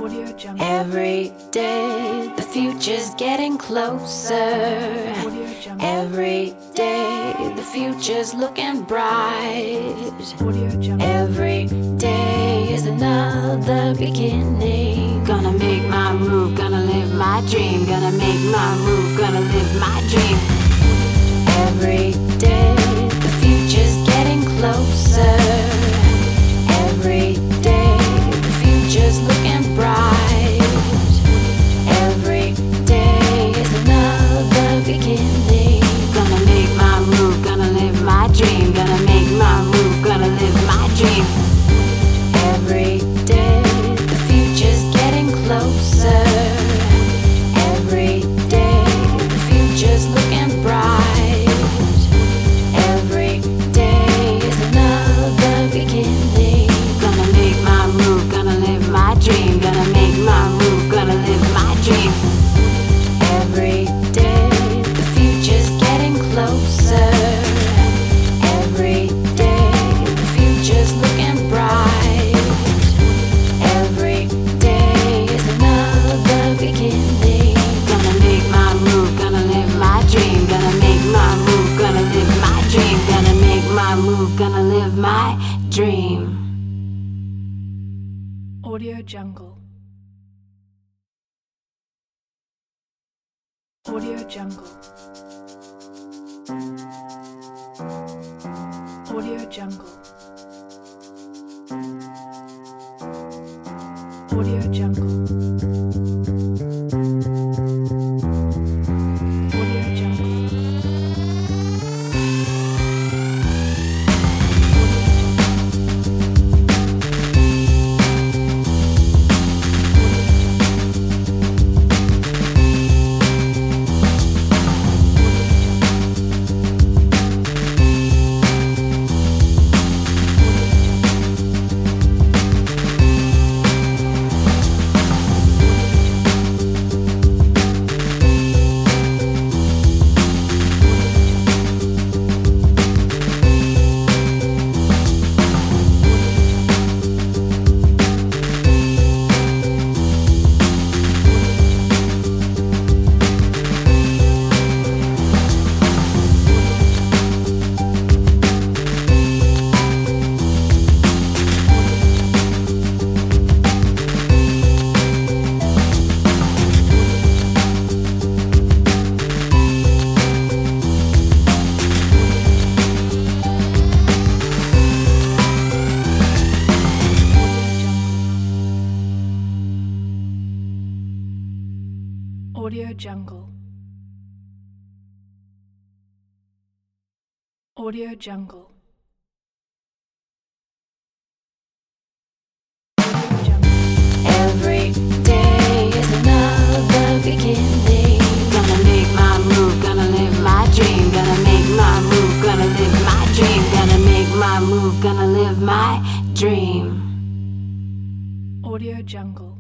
Every day the future's getting closer. Every day the future's looking bright. Every day is another beginning. Gonna make my move, gonna live my dream. Gonna make my move, gonna live my dream. Every day the future's getting closer. Every day the future's looking bright. Every day is another beginning. Gonna make my move, gonna live my dream. Gonna make my move, gonna live my dream. Every day the future's getting closer. Every day the future's looking bright. Every day is another beginning. Gonna make my move, gonna live my dream. Gonna make my move, gonna live my dream. Every day the future's getting closer. Every day the future's looking bright. Every day is another beginning. Gonna make my move, gonna live my dream. Gonna make my move, gonna live my dream. Gonna make my move, gonna live my dream. Audio Jungle. Audio Jungle. Audio Jungle. Audio Jungle. Audio Jungle. Audio Jungle. Audio Jungle. Every day is another beginning. Gonna make my move, gonna live my dream. Gonna make my move, gonna live my dream. Gonna make my move, gonna live my dream. Audio Jungle.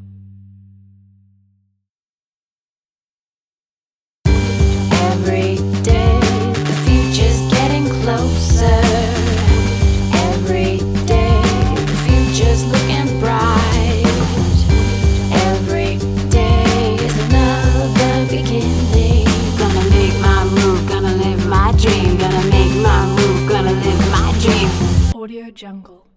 Every day the future's getting closer. Every day the future's looking bright. Every day is another beginning. Gonna make my move, gonna live my dream. Gonna make my move, gonna live my dream. Audio Jungle.